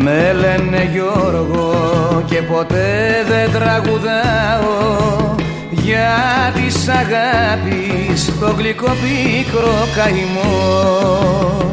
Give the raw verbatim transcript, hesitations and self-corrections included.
Με λένε Γιώργο και ποτέ δεν τραγουδάω, για της αγάπης το γλυκό πίκρο καημό.